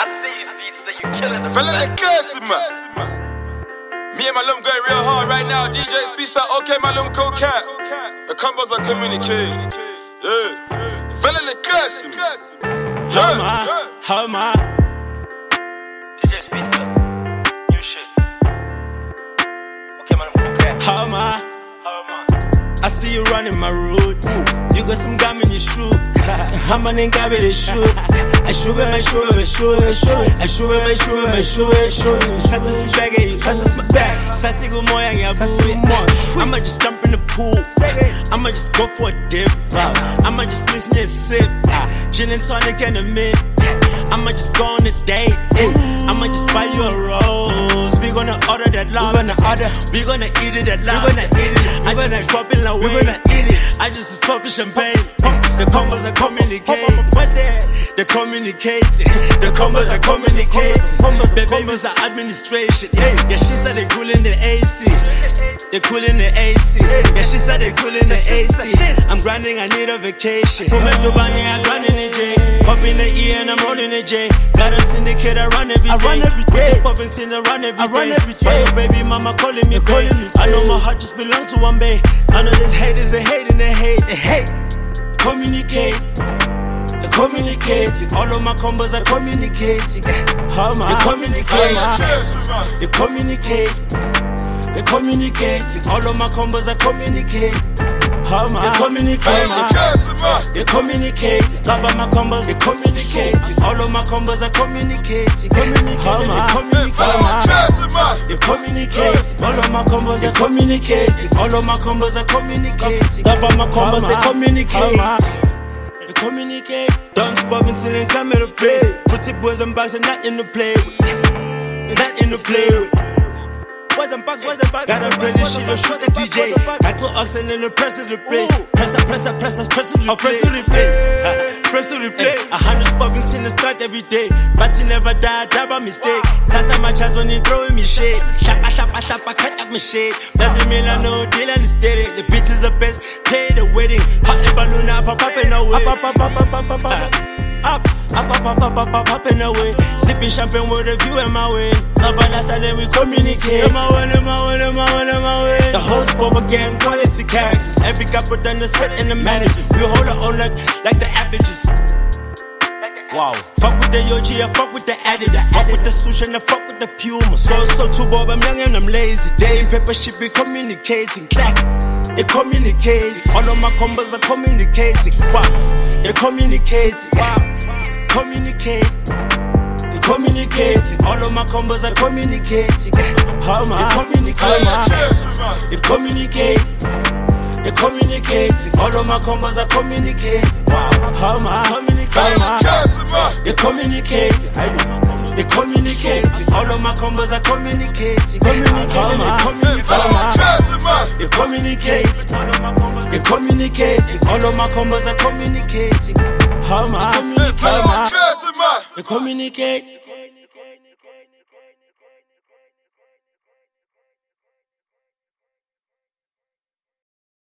I see you, Speedster, you killing them. Fella, let go, man. Me and my lum going real hard right now. DJ Speedster, okay, my lum co-cat. The combos are communicating. Yeah. Fella, let go, man. How am I? DJ Speedster, you shit. Okay, my lum co-cat. How am I? I see you running my route. You got some gum in your shoe. I'm an ingabe the shoe. I shoe my shoe, my shoe, my shoe. I shoe my shoe, my shoe, my shoe. Sat to sit back and you touch the back. Sassy go more and ya boo. I'ma just jump in the pool. I'ma just go for a dip. I'ma just mix me a sip. Gin and tonic and a mint. I'ma just go on a date. I'ma just buy you a rose. We gonna order that love. We gonna eat it at last. I just pop in la way. I just pop champagne. The combos are communicating. They communicating. The combos are communicating. The combos are administration. Yeah, she said they cool in the AC. They cool in the AC. Yeah, she said they cool in the AC. I'm grinding, I need a vacation. Momento banging, I grind in the J. Pop in the E and I'm rolling the J. Got a syndicate, I run every day. With this popping till I run every day. My baby mama calling me. I know my heart just belongs to one bay. I know there's haters, they hate and they hate. Communicate. They're communicating. All of my combos are communicating. They're communicating. They communicate. They're communicating. All of my combos are communicating. They're communicating. They're communicating. Top of my combos, they're communicating. All of my combos are communicating. They're communicating. All of my combos, they're communicating. All of my combos are communicating. Top of my combos, they communicate. They communicate. Don't spot until they come to play. Put it boys and bags and not in the play. Not in the play. Boys and bags. Got a bread and shit, don't shoot the DJ. I go oxen and the press of the play. Press to replay. Press to replay. 100 spots in the start every day. But he never die by mistake. Tata my chance when he throwing me shade. Slappa, cut up my shade. Doesn't mean I know deal and steady. The beat is the best, play the wedding. Hot the balloon up and away. Up and away. Sipping champagne with a view in my way. Top of that side, then we communicate. In my way. The whole sport again, quality characters. Every couple done the set and the managers. We hold our own like the averages. Wow. Fuck with the Yoji, I fuck with the Adidas. I fuck with the sushi and I fuck with the Puma. So too bob, I'm young and I'm lazy. They in paper shit be communicating. Clack, they communicating. All of my combos are communicating. Fuck, they communicating. Wow, communicate. They communicating. All of my combos are communicating. They communicating. They communicate. They're communicating. All of my combos are communicating. They're communicating. They're communicating. All of my combos are communicating. They're communicating. They're communicating. All of my combos are communicating. They communicate.